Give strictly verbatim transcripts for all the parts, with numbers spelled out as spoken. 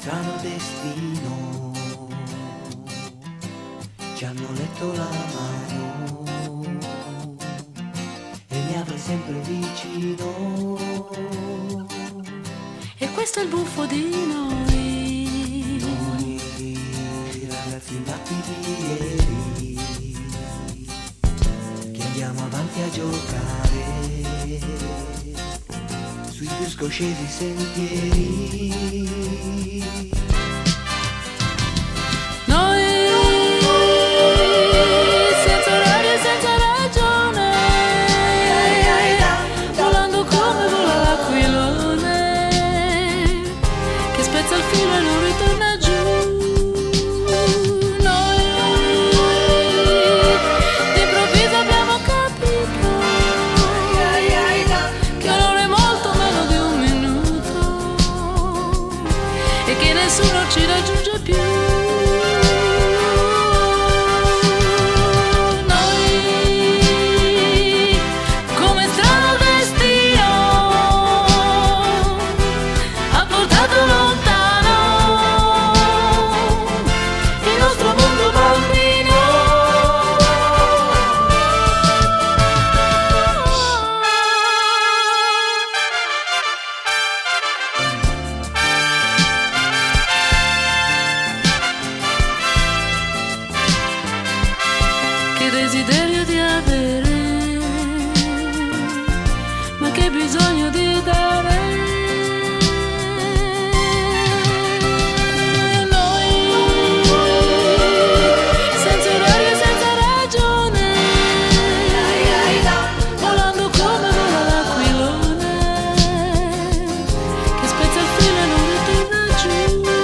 strano destino, ci hanno letto la mano e mi avrà sempre vicino. E questo è il buffo di noi, noi ragazzi matti di ieri, che andiamo avanti a giocare sui più scoscesi sentieri. Noi senza orario e senza ragione, volando come vola l'aquilone, che spezza il filo e non ritorna giù. Noi d'improvviso abbiamo capito che non è molto meno di un minuto e che nessuno ci raggiunge più. Desiderio di avere, ma che bisogno di dare. Noi senza orario e senza ragione, volando come vola l'aquilone, che spezza il filo e non ritorna giù.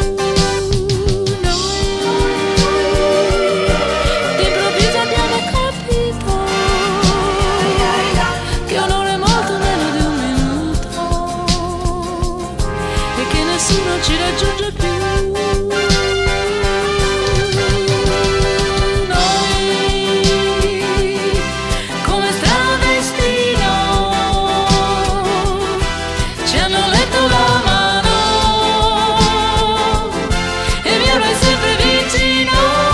Nessuno ci raggiunge più. Noi, come strano destino, ci hanno letto la mano e mi avrai sempre vicino.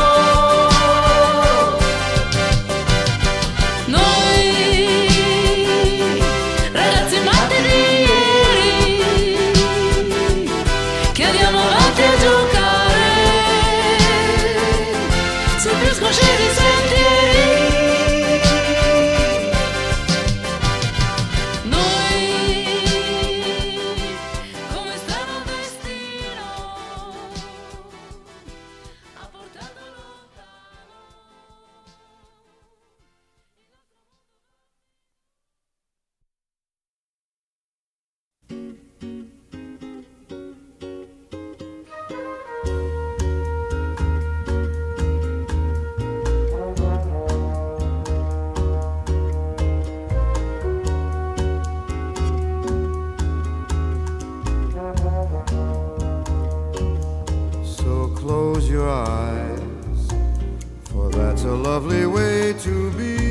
Noi, ragazzi matti di che andiamo avanti a giocare sui più scoscesi sentieri. Noi, come strano destino, ha portato lontano. Close your eyes, for that's a lovely way to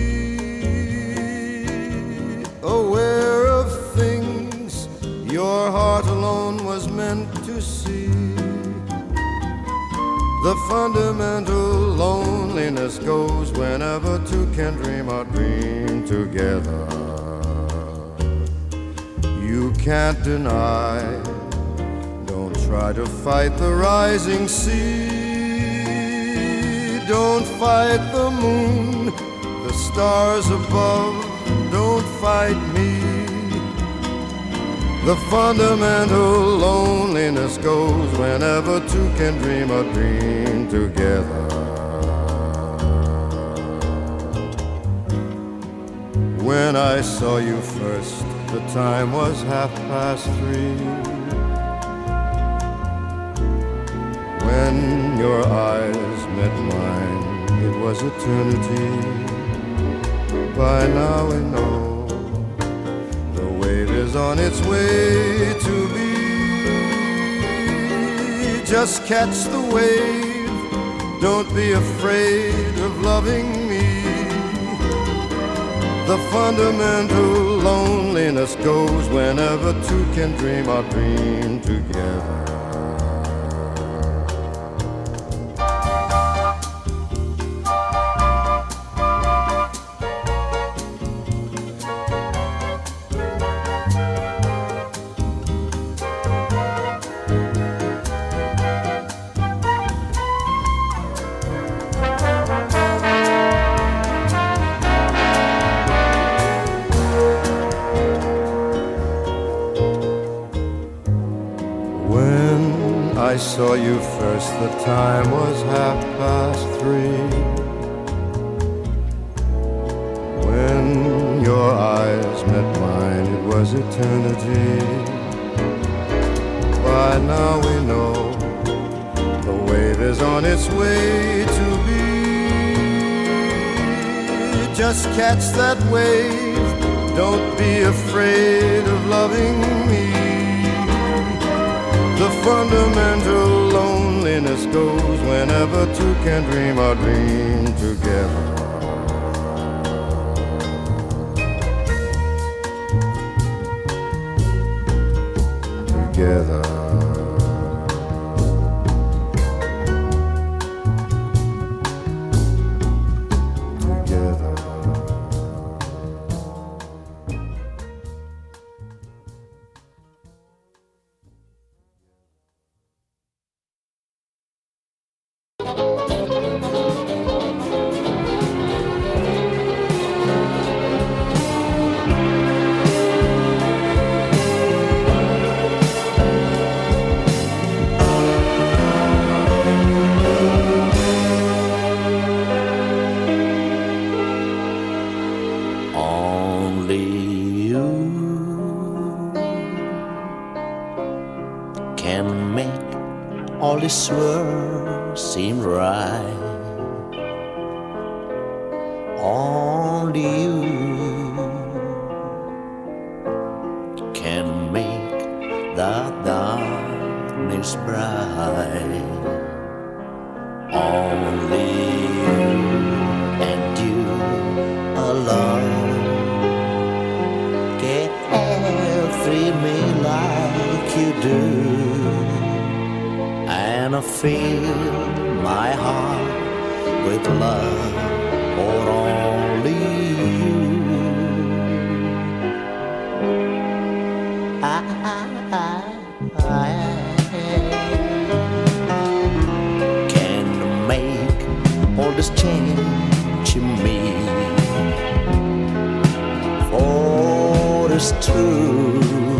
be. Aware of things your heart alone was meant to see. The fundamental loneliness goes whenever two can dream or dream together. You can't deny, try to fight the rising sea. Don't fight the moon, the stars above. Don't fight me. The fundamental loneliness goes whenever two can dream a dream together. When I saw you first, the time was half past three. When your eyes met mine, it was eternity. By now we know the wave is on its way to be. Just catch the wave, don't be afraid of loving me. The fundamental loneliness goes whenever two can dream or dream together. I saw you first, the time was half past three. When your eyes met mine, it was eternity. By now we know the wave is on its way to be. Just catch that wave, don't be afraid of loving me. The fundamental loneliness goes whenever two can dream a dream together. Together. This world seem right. Only you can make the darkness bright. Only you and you alone can free me like you do. And I fill my heart with love for only you. I, I, I can make all this change in me, for it's true.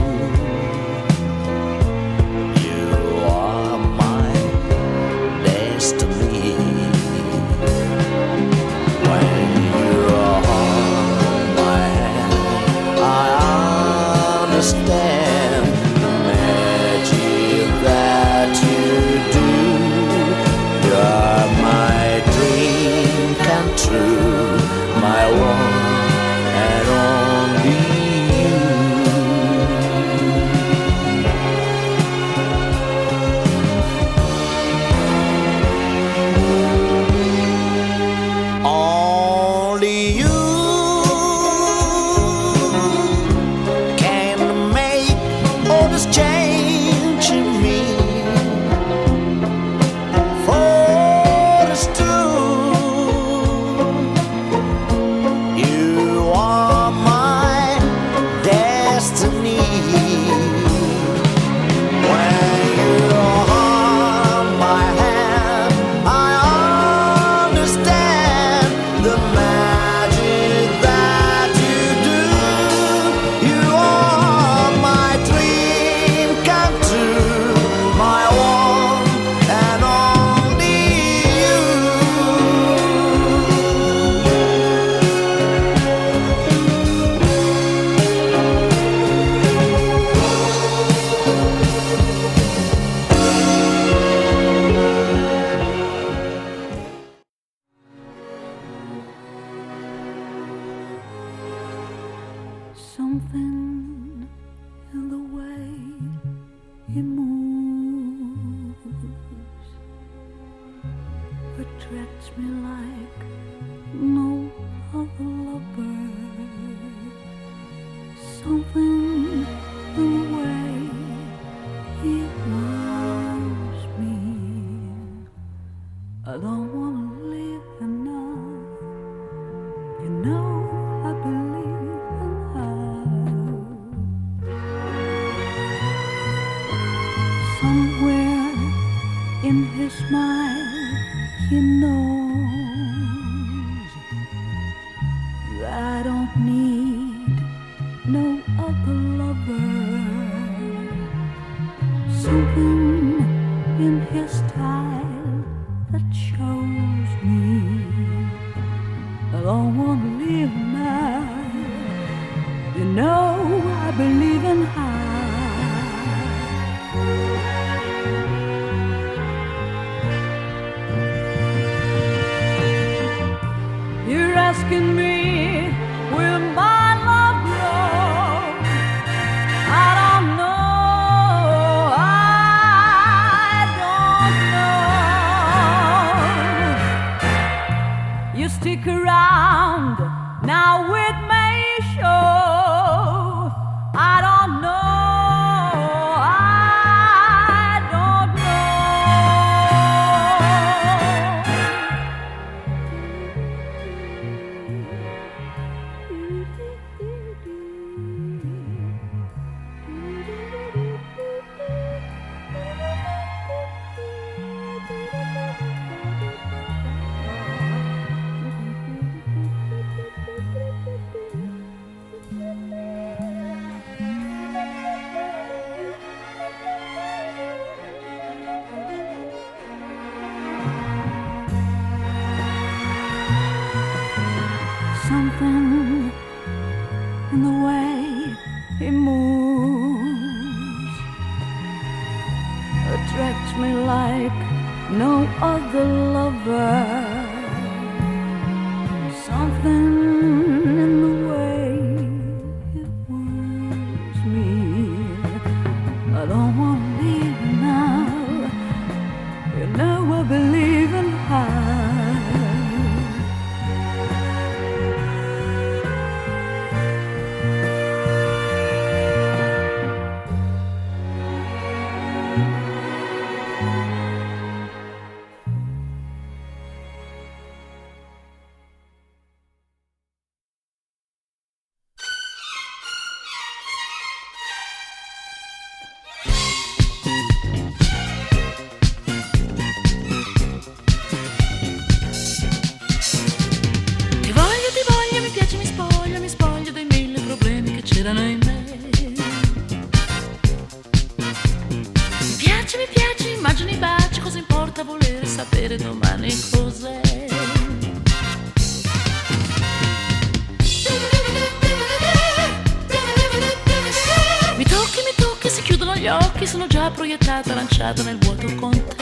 Something in the way he moves attracts me like no other lover. Something in the way he moves me. I don't wanna live enough. You know I believe in love. Somewhere in his smile he knows that I don't need no other lover. Something in his style that shows me. I don't want to leave now. You know I believe in high. You're asking me, will my love grow? I don't know, I don't know. You stick around, now it may show. I don't know, I don't something in the way he moves attracts me like no other lover. Something in the way it woos me. I don't want to leave now. You know I believe in high. In me. Mi piace, mi piace, immagini i baci, cosa importa volere sapere domani cos'è? Mi tocchi, mi tocchi, si chiudono gli occhi, sono già proiettata, lanciata nel vuoto con te.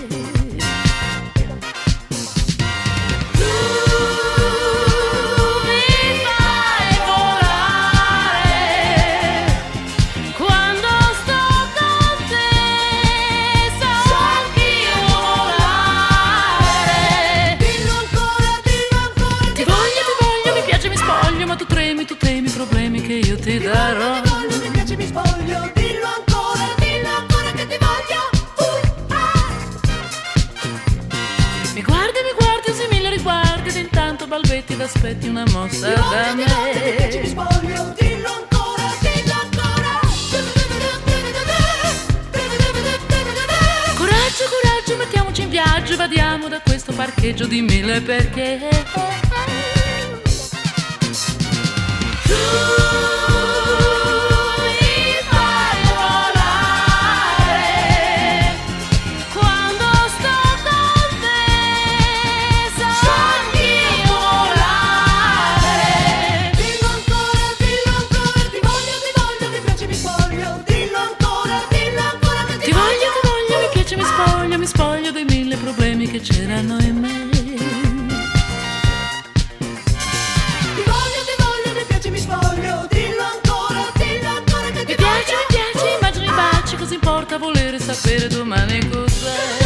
Ti darò. Ti voglio, mi piace, mi spoglio. Dillo ancora, dillo ancora che ti voglio. Uh, ah. Mi guardi, mi guardi, usi mille riguardi ed intanto balbetti ed aspetti una mossa ti da voglio, me. Ti voglio, mi piace, mi spoglio. Dillo ancora, dillo ancora. Coraggio, coraggio, mettiamoci in viaggio e vadiamo da questo parcheggio di mille perché. Tu mi spoglio dei mille problemi che c'erano in me. Ti voglio, ti voglio, mi piace, mi spoglio. Dillo ancora, dillo ancora che ti mi piace, voglio. Mi piace, immagino i baci, cosa importa volere sapere domani cos'è.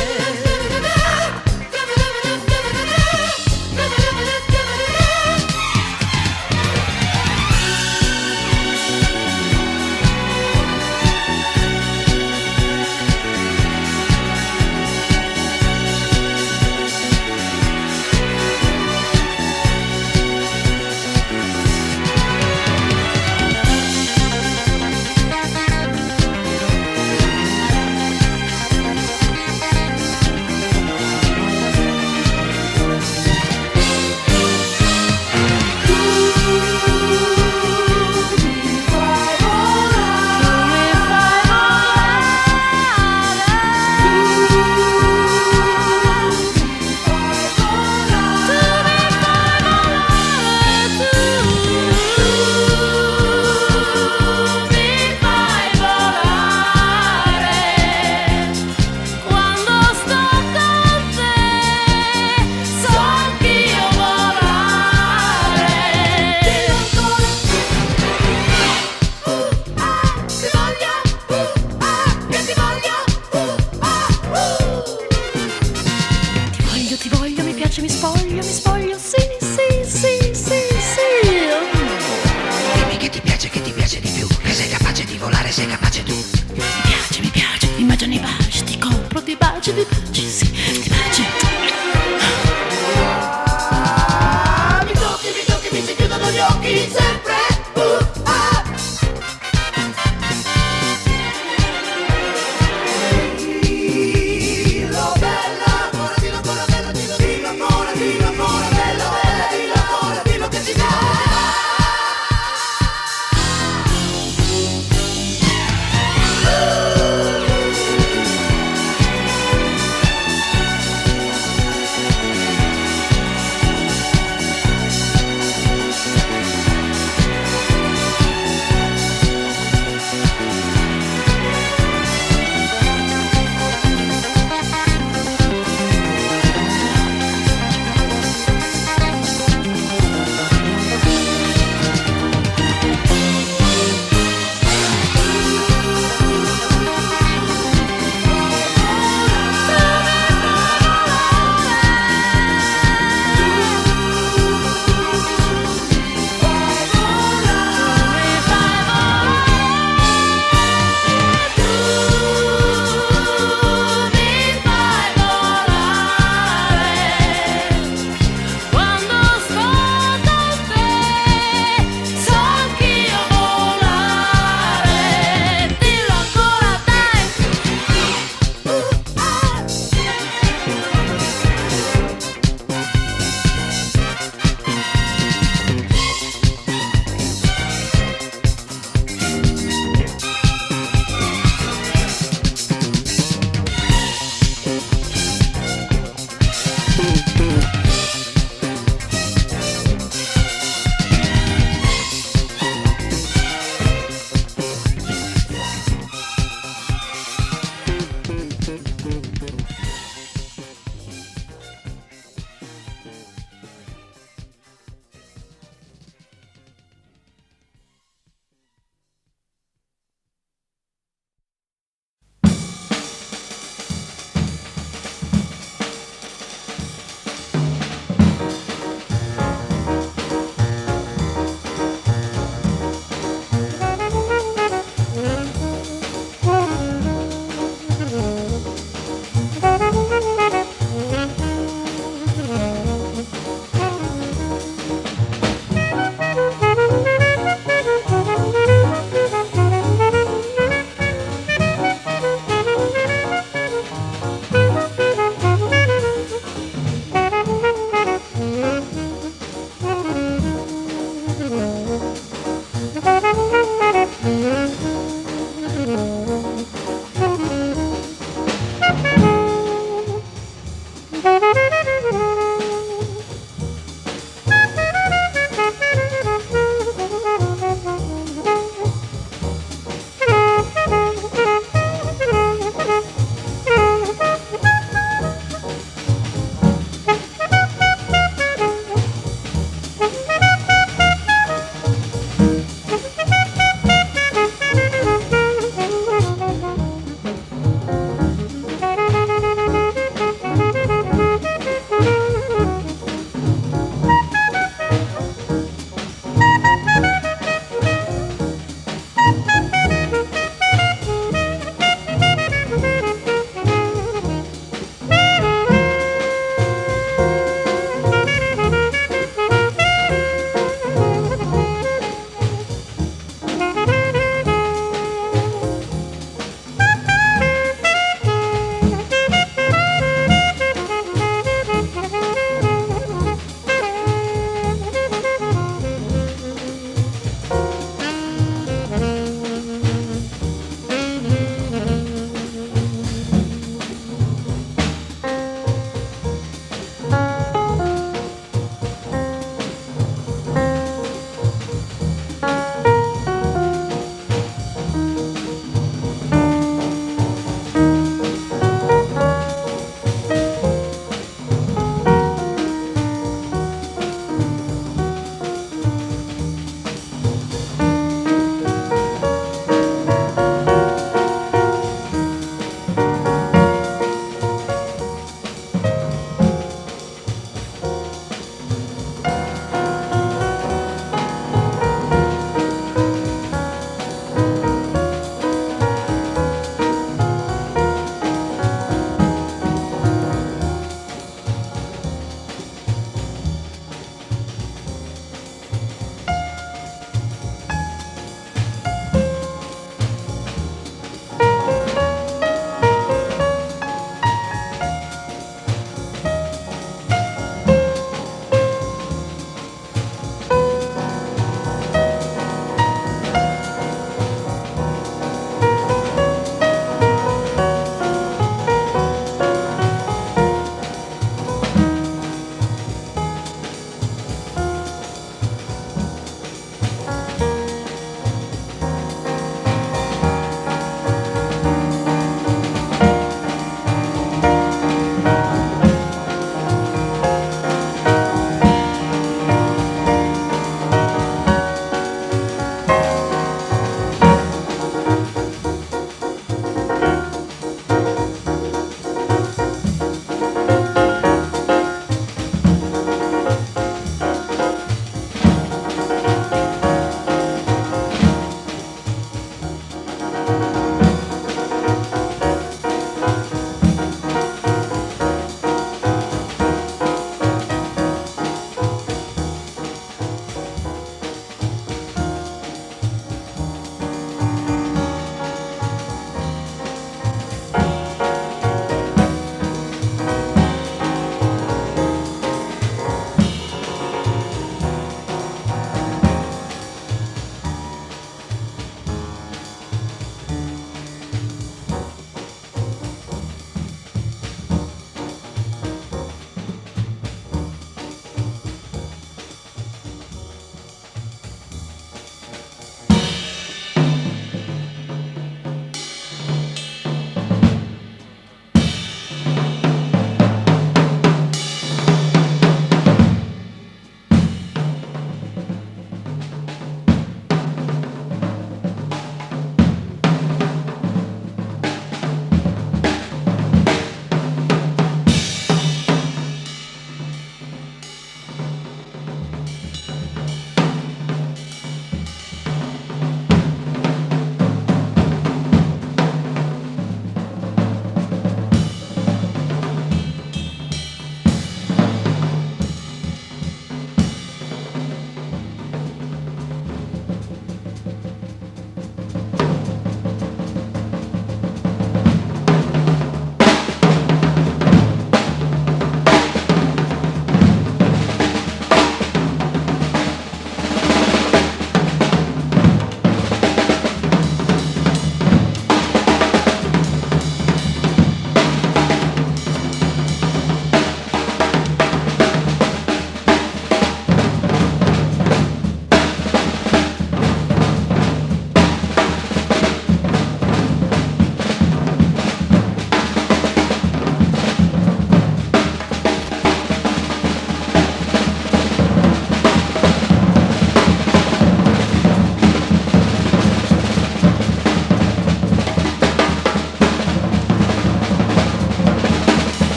che ti piace di più, che sei capace di volare, sei capace tu. Mi piace, mi piace, immagini i baci, ti compro, ti baci, ti baci, sì, ti baci. Ah, mi tocchi, mi tocchi, mi si chiudono gli occhi, sempre. Uh, ah. Dillo bella, ancora, dillo ancora bella, dillo, dillo ancora, dillo ancora bella, bella, dillo ancora, dillo che ti dà.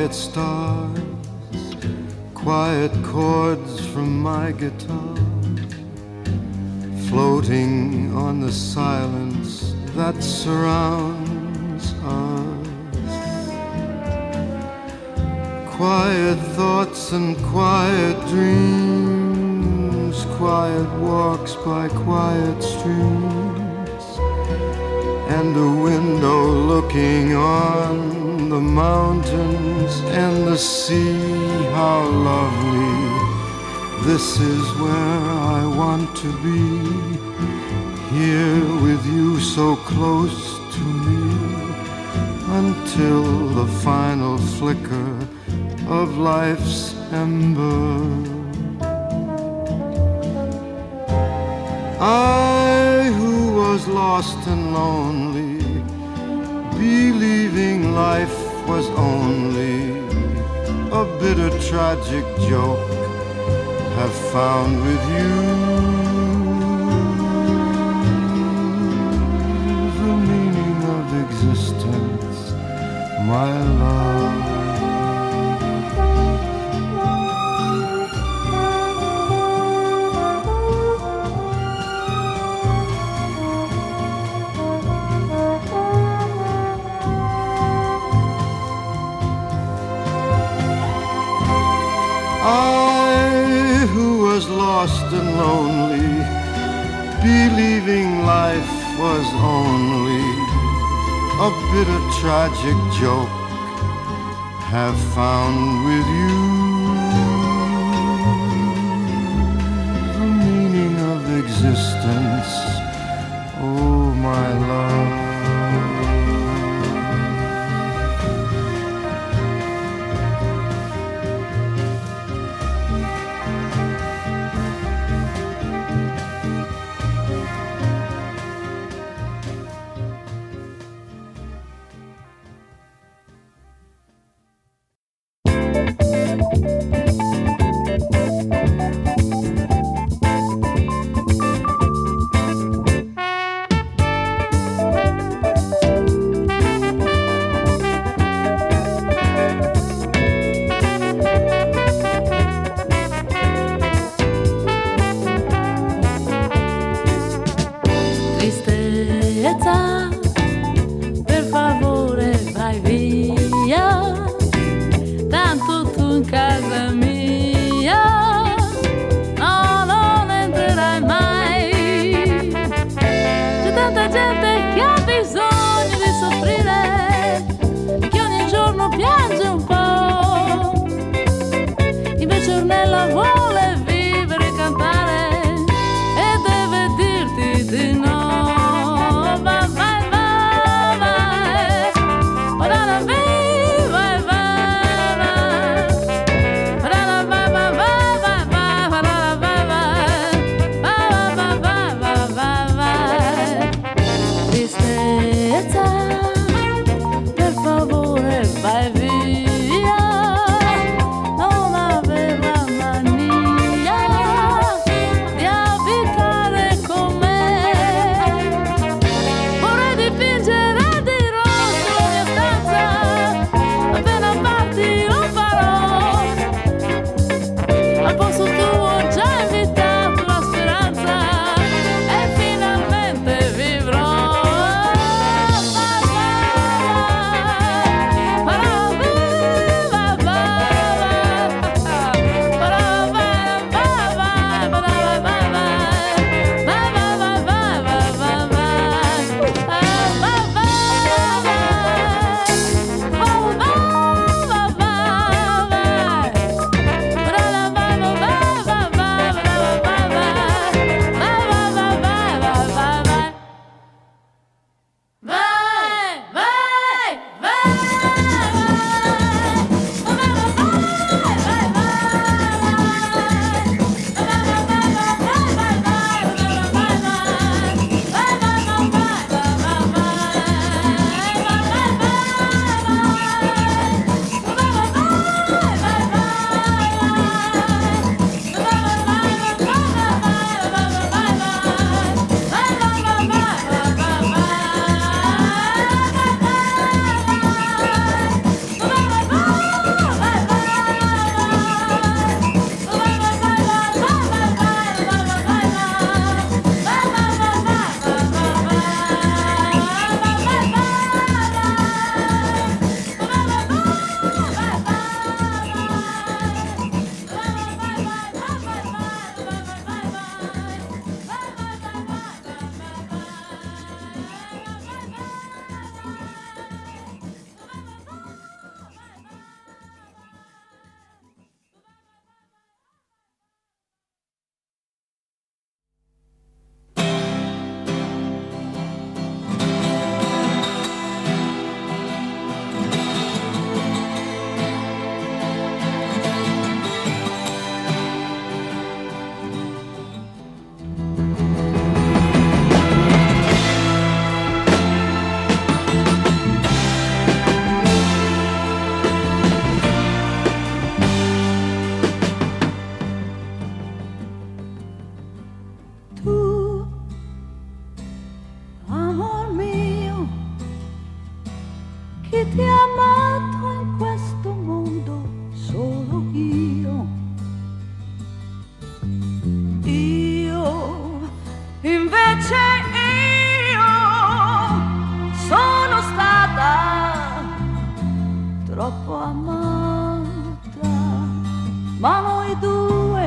quiet stars, quiet chords from my guitar, floating on the silence that surrounds us. Quiet thoughts and quiet dreams, quiet walks by quiet streams, and a window looking on the mountains and the sea. How lovely, this is where I want to be, here with you so close to me, until the final flicker of life's ember. I who was lost and lonely, believing life was only a bitter tragic joke, have found with you the meaning of existence, my love. I who was lost and lonely, believing life was only a bitter tragic joke, have found with you the meaning of existence, oh my love. Vai via, non aver la mania ma noi due,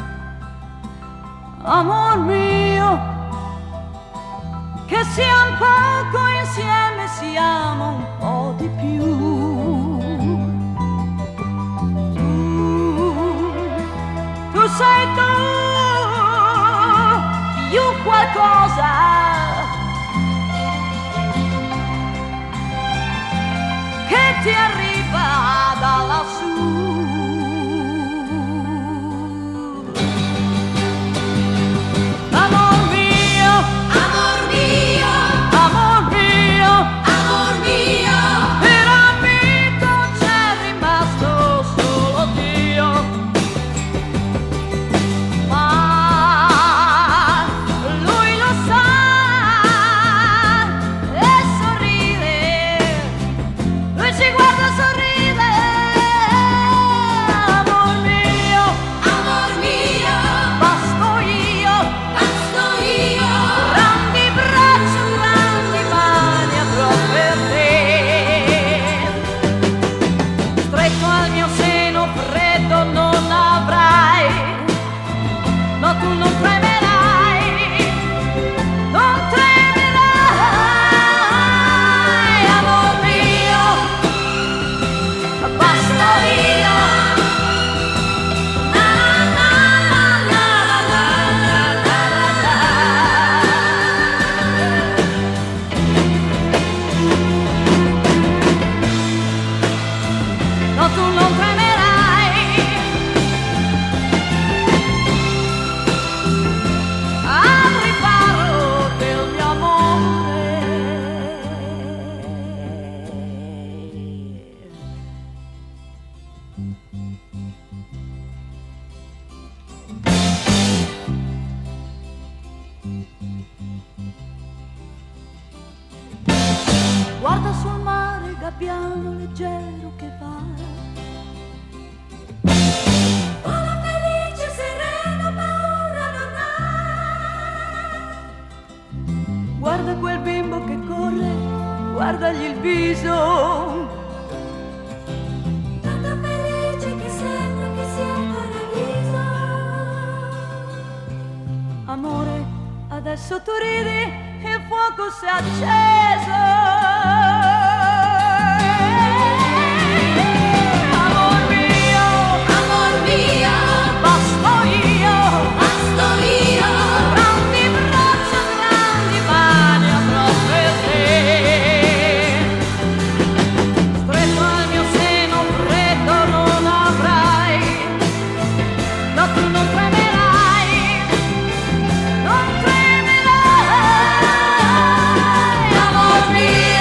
amor mio, che siamo poco insieme siamo un po' di più. Tu, tu sei tu, più qualcosa che ti arriva da lassù. Amor mio, Amor mio, amor mio, amor mio, per amico c'è rimasto solo Dio. Ma lui lo sa e sorride, lui ci guarda e sorride. Amor mio, amor mio, basto io, basto io, grandi braccia, grandi mani avrò per te. Stretto al mio seno freddo non avrai, no tu non tremerai, non tremerai. Amor mio, basta io. Na, na, na, na, na, na, na, na, no tu non tremerai. Al riparo del mio amore. Guarda sul mare gabbiano leggero che va, vola felice, sereno, paura non ha. Guarda quel bimbo che corre, guardagli il viso, tanto felice che sembra che sia in paradiso. Amore, adesso tu ridi, il fuoco si è acceso. Amor mio, amor mio, basto io, basto io, grandi braccia, grandi mani avrò per te. Stretto al mio seno freddo non avrai, no tu non tremerai, non tremerai. Amor mio,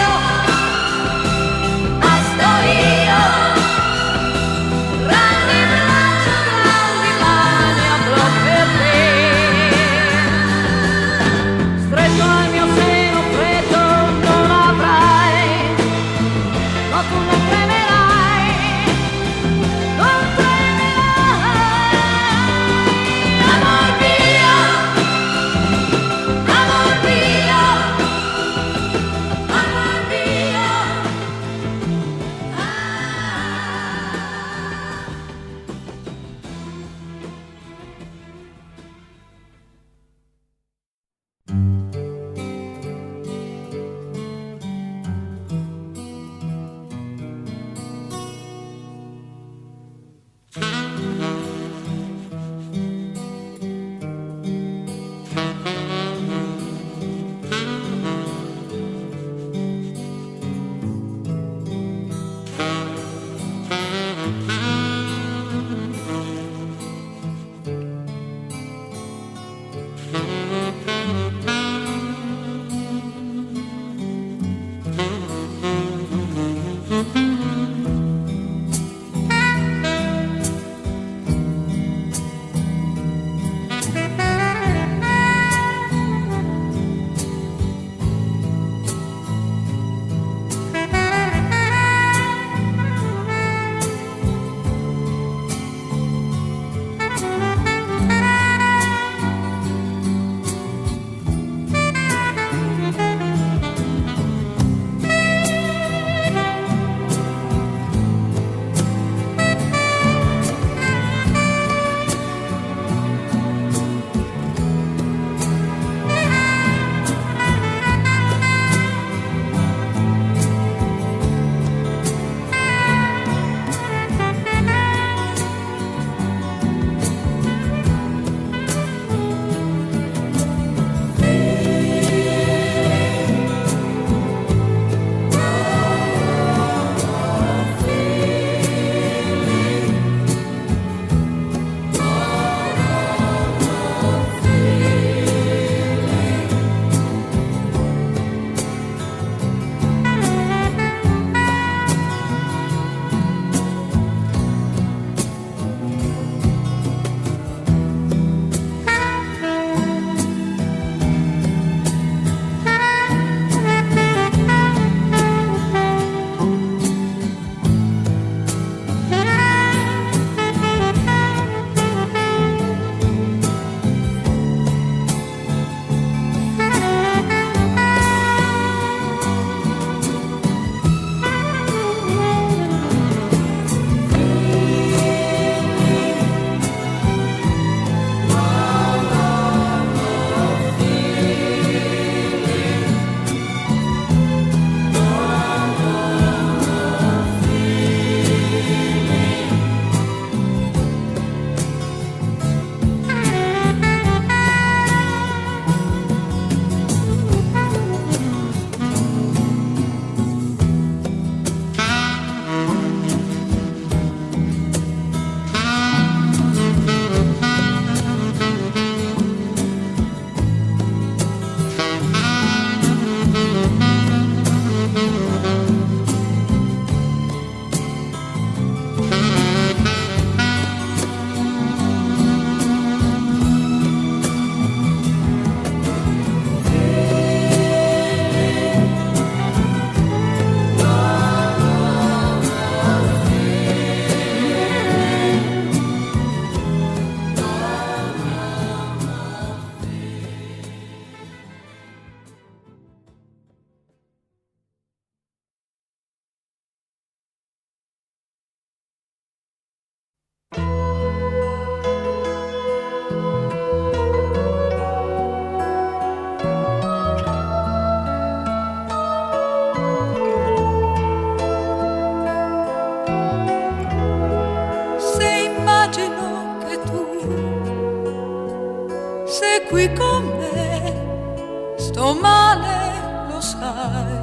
qui con me, sto male, lo sai.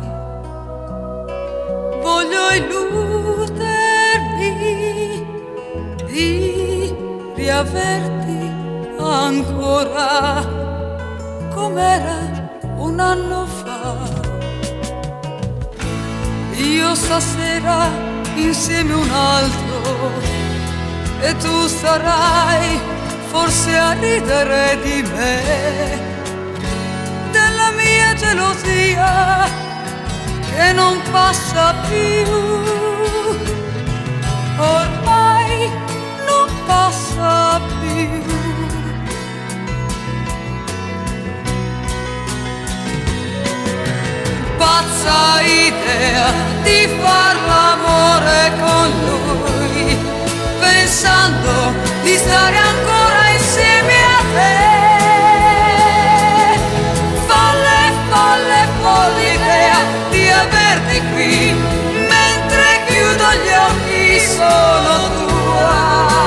Voglio illudermi di riaverti ancora com'era un anno fa. Io stasera insieme a un altro e tu starai forse a ridere di me, della mia gelosia che non passa più, ormai non passa più. Pazza idea di far l'amore con lui, pensando di stare ancora insieme a te. Folle, folle, folle idea di averti qui, mentre chiudo gli occhi sono tua.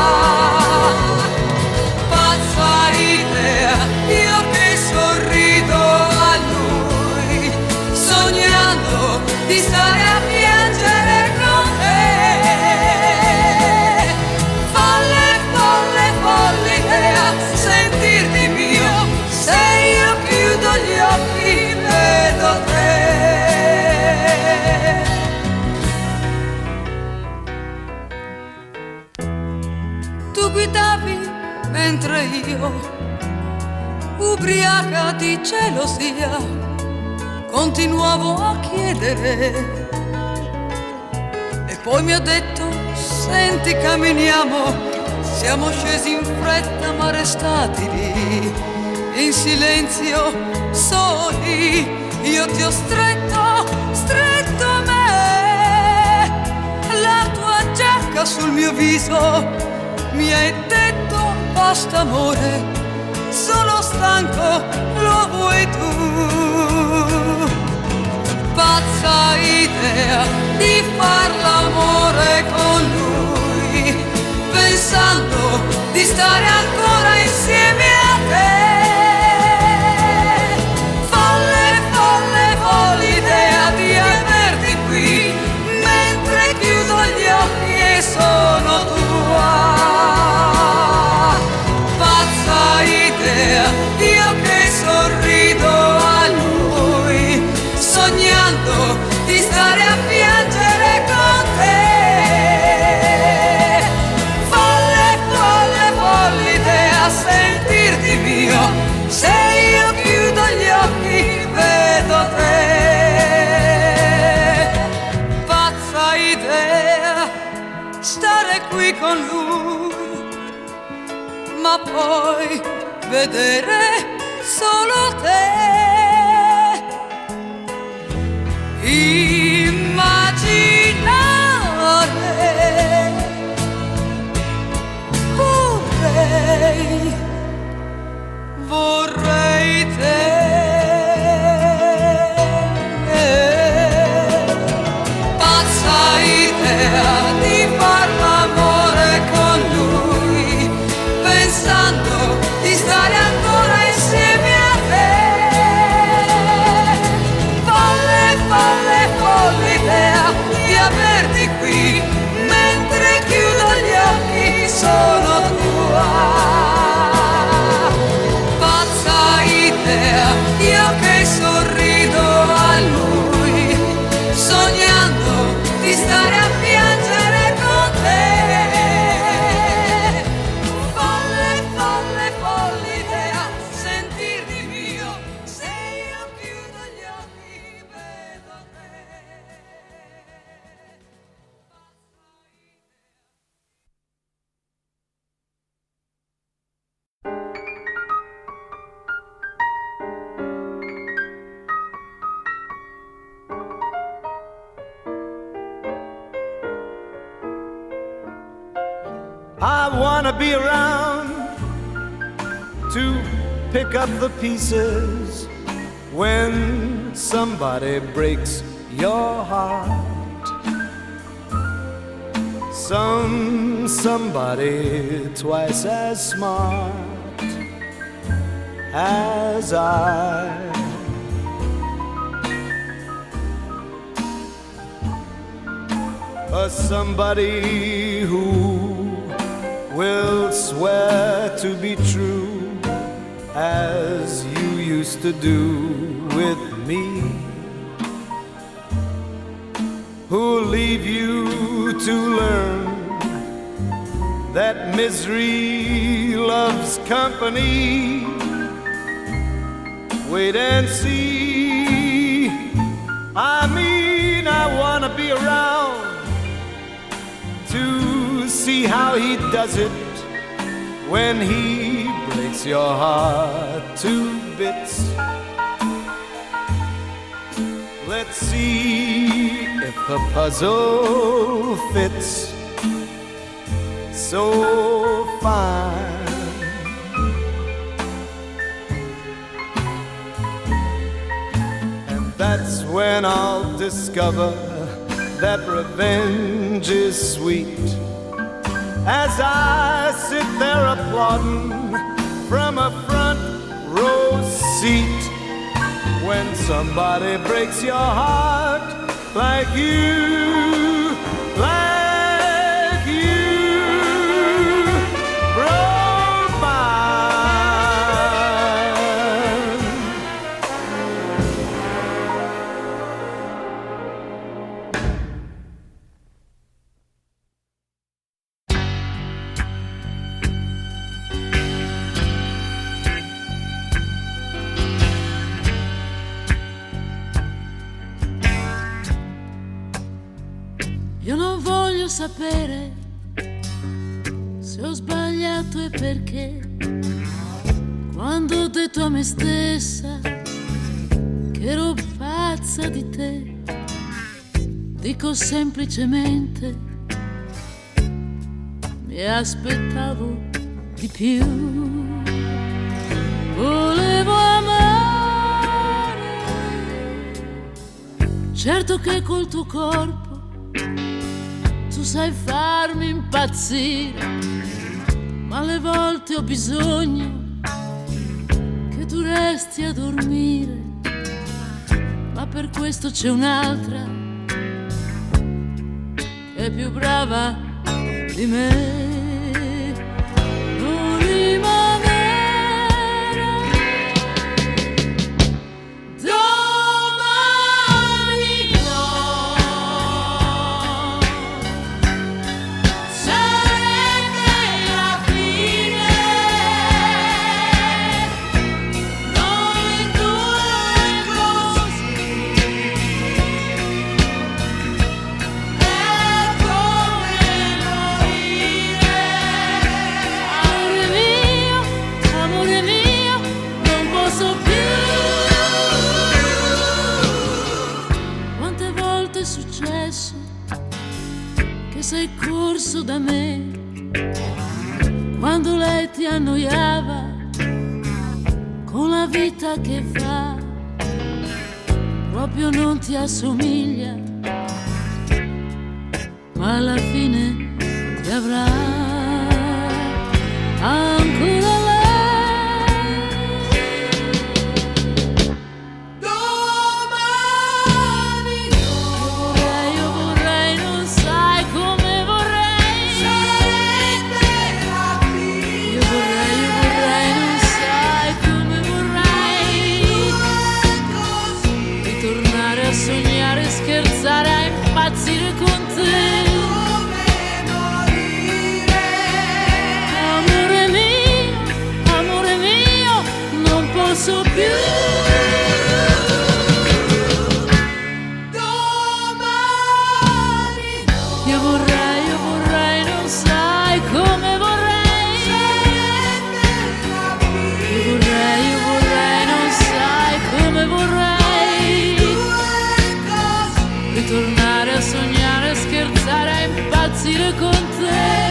Pazza idea, io che sorrido a lui, sognando di stare a piangere con te. Folle, folle, folle idea, sentirti mio, se io chiudo gli occhi vedo te. Tu guidavi mentre io, ubriaca di gelosia, continuavo a chiedere. E poi mi ha detto, senti camminiamo, siamo scesi in fretta ma restati lì, in silenzio, soli. Io ti ho stretto, stretto a me, la tua giacca sul mio viso, mi hai detto basta amore, sono stanco, lo vuoi tu. Pazza idea di far l'amore con lui, pensando di stare ancora insieme a te. Folle, folle, folle idea di averti qui, mentre chiudo gli occhi e sono tua. Pazza idea, io che sorrido a lui, sognando di stare a piangere con te. Folle, folle, folle idea, sentirti mio, se io chiudo gli occhi vedo te. Pazza idea, stare qui con lui, ma poi vedere solo te. Immaginare vorrei, vorrei te. Pazza idea di far l'amore con lui, pensando di stare ancora insieme a te. Folle, folle, folle idea di averti qui, mentre chiudo gli occhi sono tua. Pazza idea, io che sorrido a lui, sognando di stare a piangere con te. Folle, folle, folle idea, sentirti mio, se io chiudo gli occhi vedo te. I wanna be around to pick up the pieces when somebody breaks your heart. Some somebody twice as smart as I. A somebody who will swear to be true as you used to do with me, who'll leave you to learn that misery loves company. Wait and see. I mean, I wanna be around to see how he does it when he breaks your heart to bits. Let's see if the puzzle fits so fine. And that's when I'll discover that revenge is sweet, as I sit there applauding from a front row seat. When somebody breaks your heart like you, like you broke mine. Io non voglio sapere se ho sbagliato e perché. Quando ho detto a me stessa che ero pazza di te, dico semplicemente mi aspettavo di più. Volevo amare, certo che col tuo corpo tu sai farmi impazzire, ma alle volte ho bisogno che tu resti a dormire. Ma per questo c'è un'altra che è più brava di me. Non rimanere domani, no. Sarebbe la fine. Noi due così è come morire. Amore mio, amore mio, non posso più. Quante volte è successo che sei corso da me quando lei ti annoiava con la vita che fa, proprio non ti assomiglia, ma alla fine ti avrà ancora lei. Domani io vorrei, io vorrei, non sai come vorrei. Sarebbe la fine. Io vorrei, io vorrei, non sai come vorrei. Ritornare a sognare, scherzare, a impazzire con te. Amore mio, amore mio, non posso più. Domani io vorrei, io vorrei, non sai come vorrei. Io vorrei, io vorrei, non sai come vorrei. Ritornare a sognare, scherzare, a impazzire con te.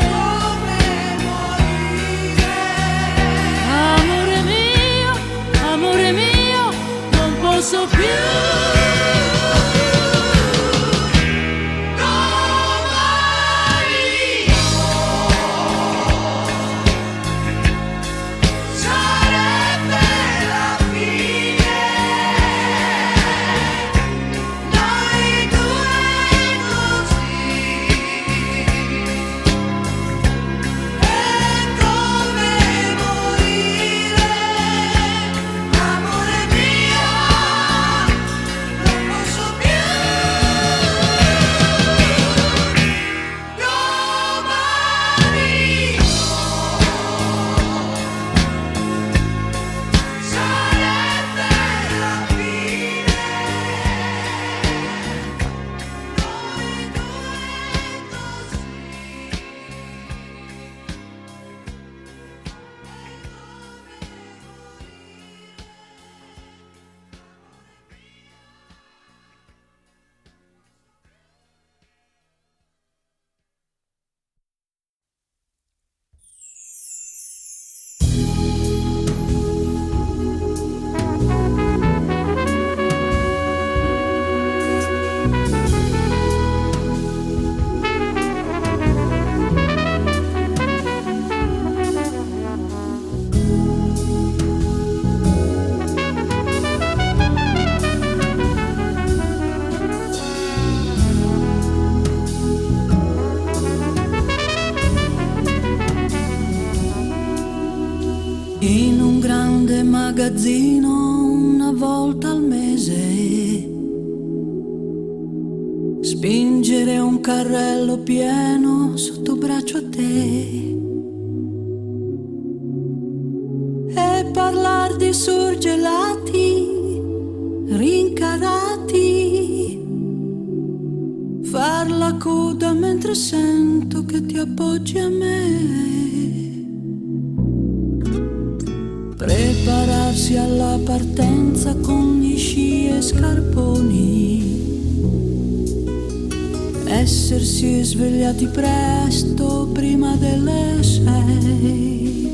Amore mio, amore mio, non posso più. Domani sarebbe in un grande magazzino una volta al mese, spingere un carrello pieno sotto braccio a te e parlar di surgelati rincarati, far la coda mentre sento che ti appoggi a me, prepararsi alla partenza con gli sci e scarponi, essersi svegliati presto prima delle sei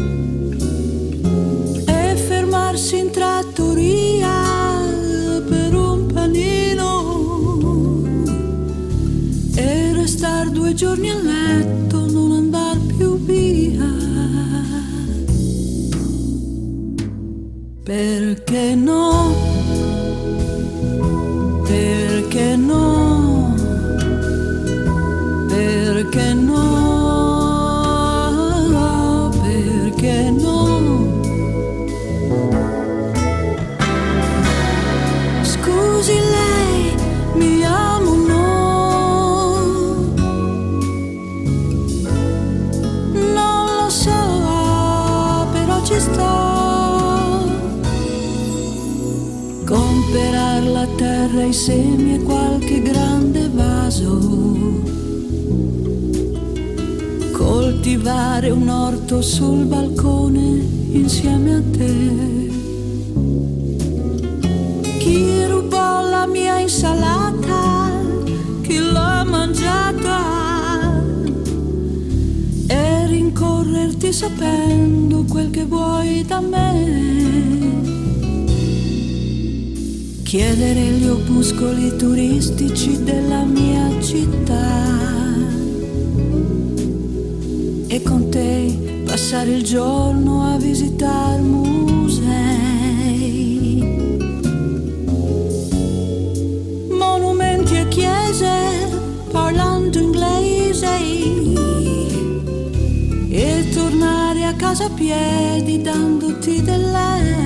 e fermarsi in trattoria per un panino e restar due giorni a letto, non andar più via. Perché no? Perché no? Perché no? Perché no? Scusi, lei mi ama o no? Non lo so, però ci sto. Comperar la terra, i semi e qualche grande vaso, coltivare un orto sul balcone insieme a te. Chi rubò la mia insalata, chi l'ha mangiata, e rincorrerti sapendo quel che vuoi da me. Chiedere gli opuscoli turistici della mia città e con te passare il giorno a visitare musei, monumenti e chiese parlando inglese e tornare a casa a piedi dandoti del lei.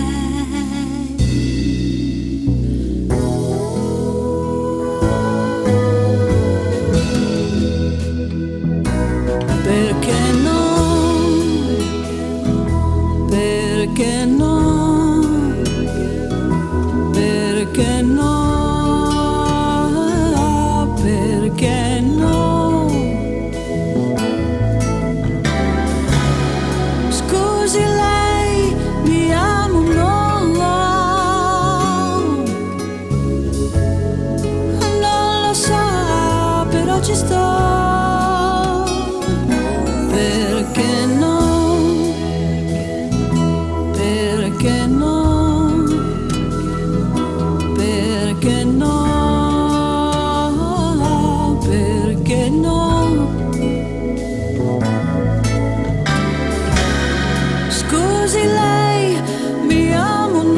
Perché no? Perché no? Perché no? Perché no? Scusi, lei mi ama o no? Non lo so, però ci sto. Perché no? Perché no? Perché no? Perché no? Scusi, lei mi ama o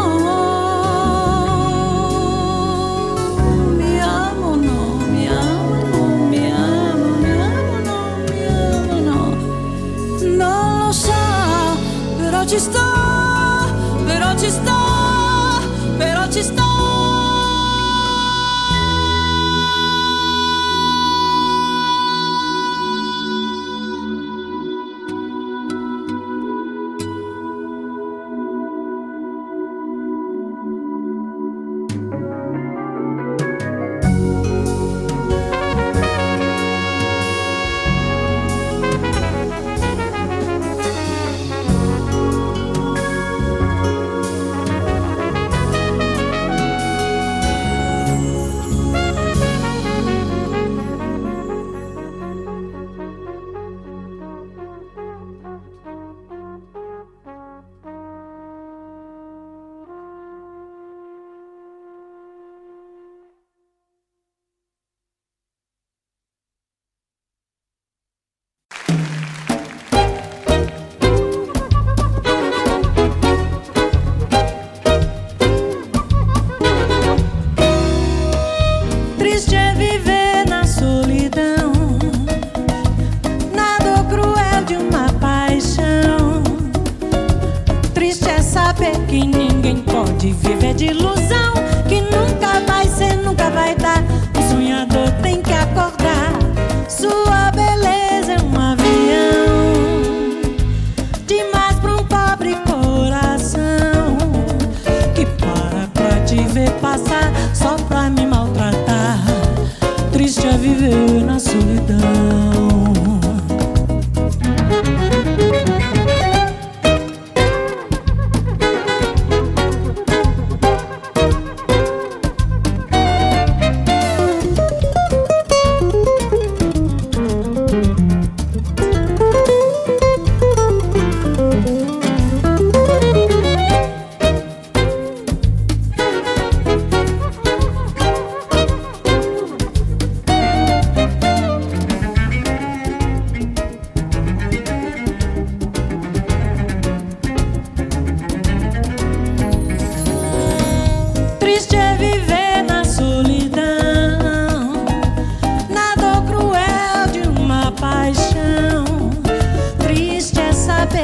no? Mi ama o no? Mi ama o no? Mi ama, mi ama o no? Mi ama o no? Non lo so, però ci sto, però ci sto, però ci sto.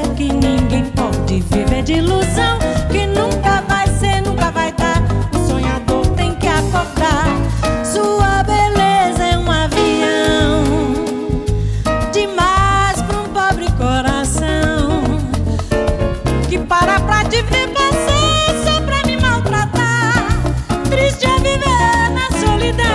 que ninguém pode viver de ilusão, que nunca vai ser, nunca vai dar. O sonhador tem que acordar. Sua beleza é um avião demais pra um pobre coração que para pra te ver passar só pra me maltratar. Triste é viver na solidão.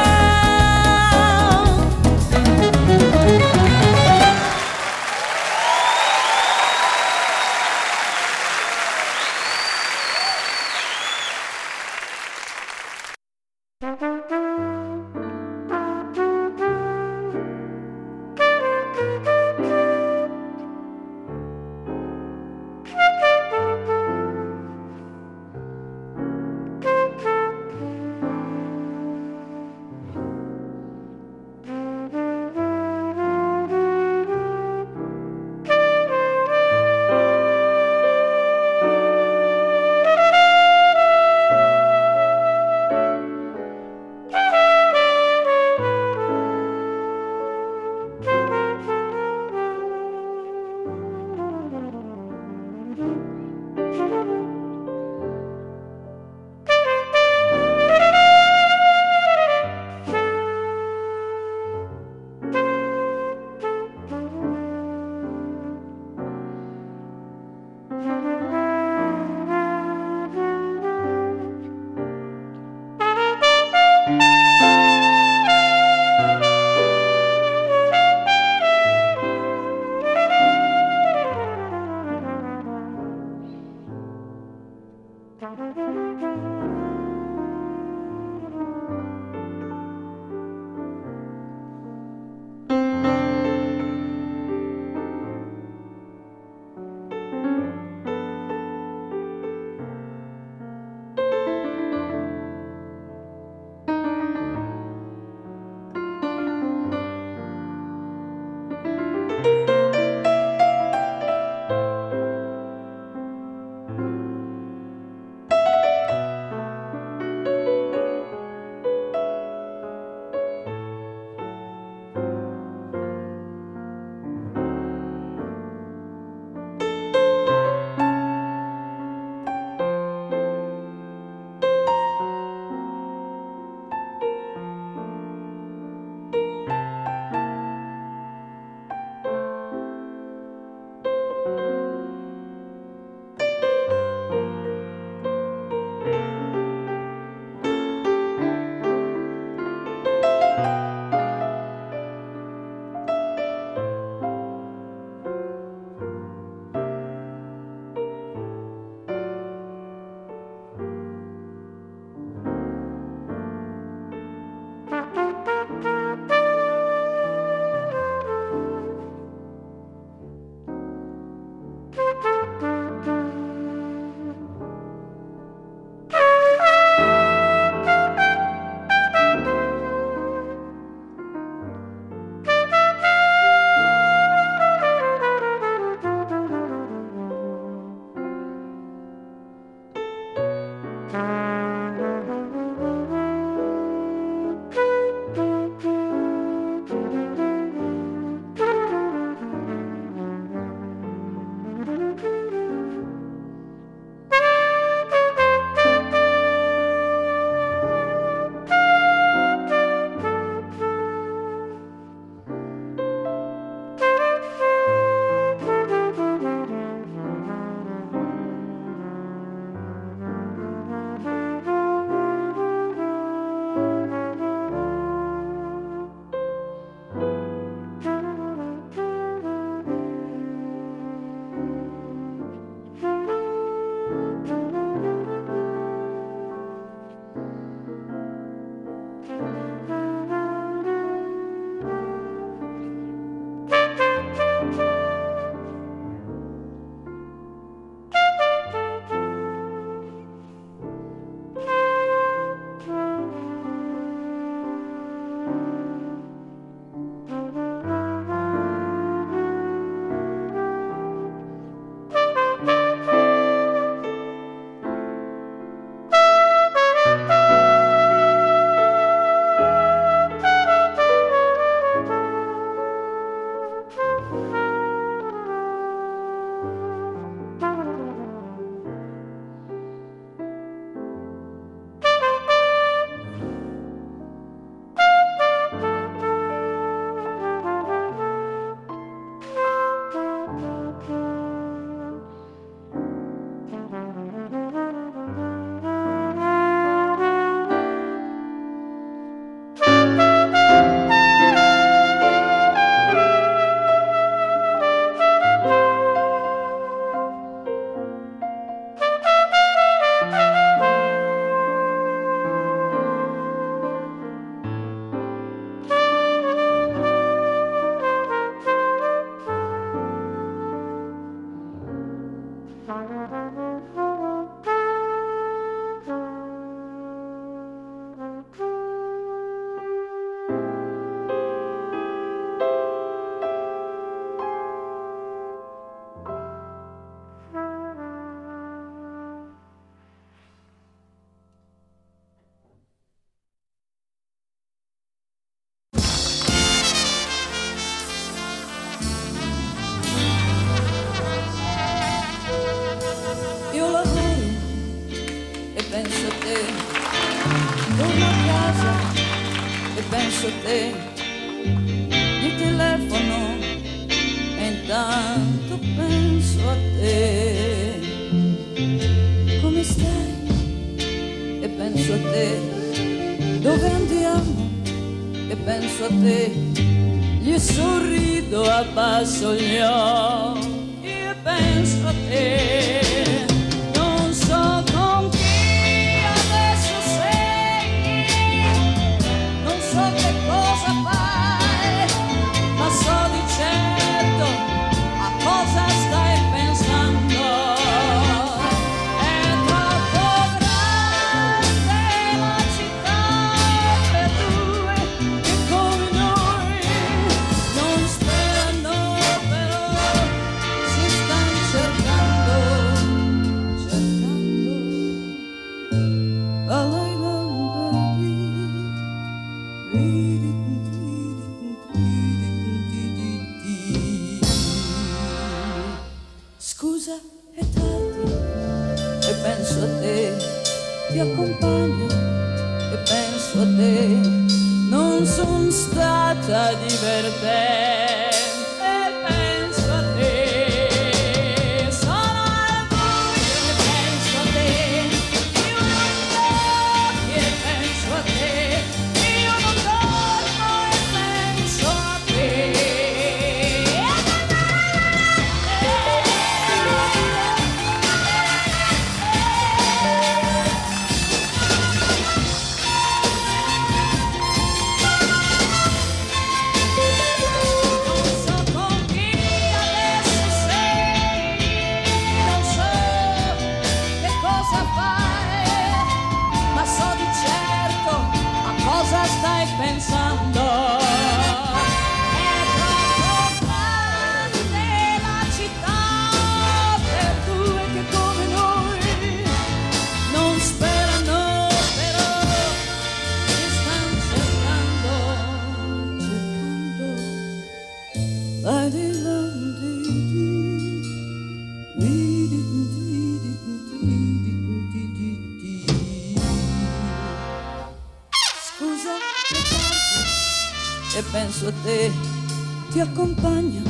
penso a te, ti accompagno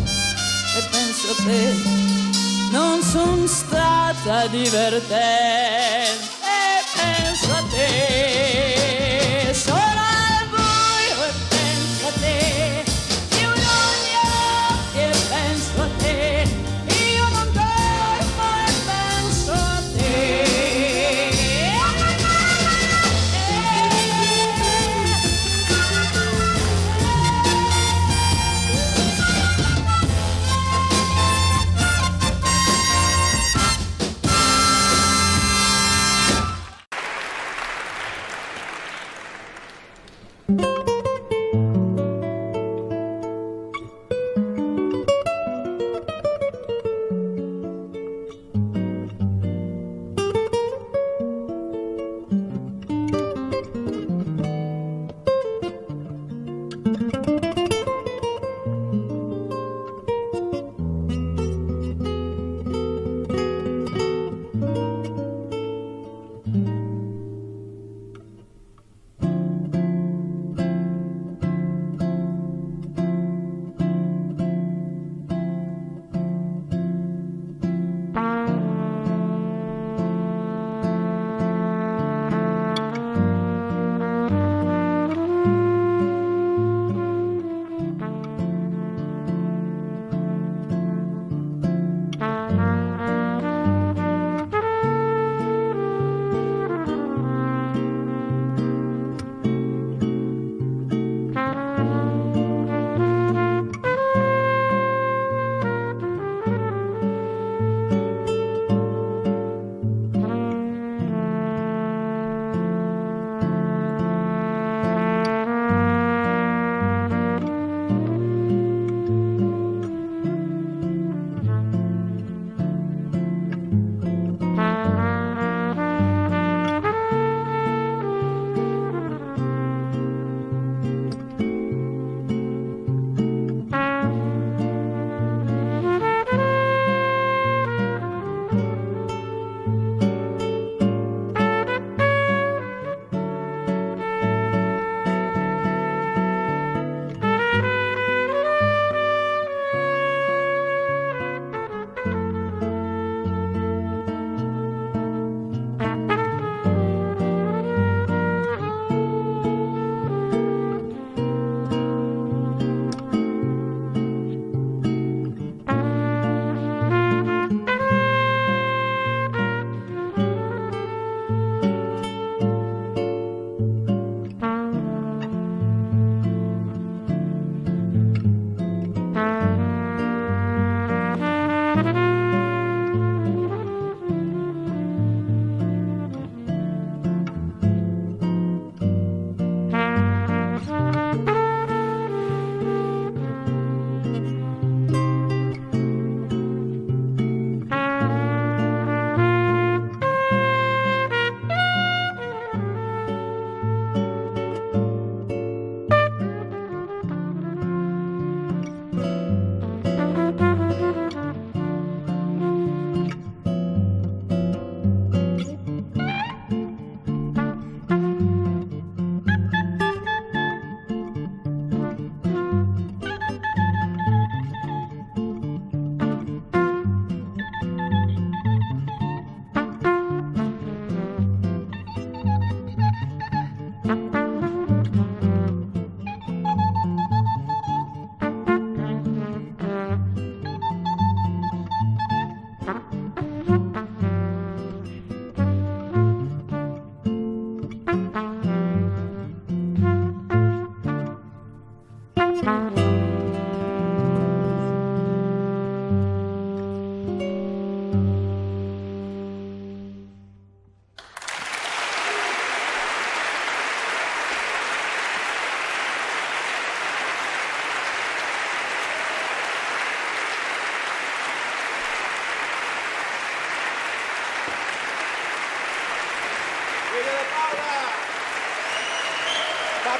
e penso a te, non son stata divertente e penso a te, sono al buio e penso a te, chiudo gli occhi e penso a te, io non dormo e penso a te.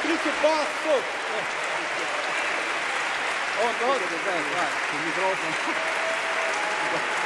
Beatrice Basso. Oh no, il microfono.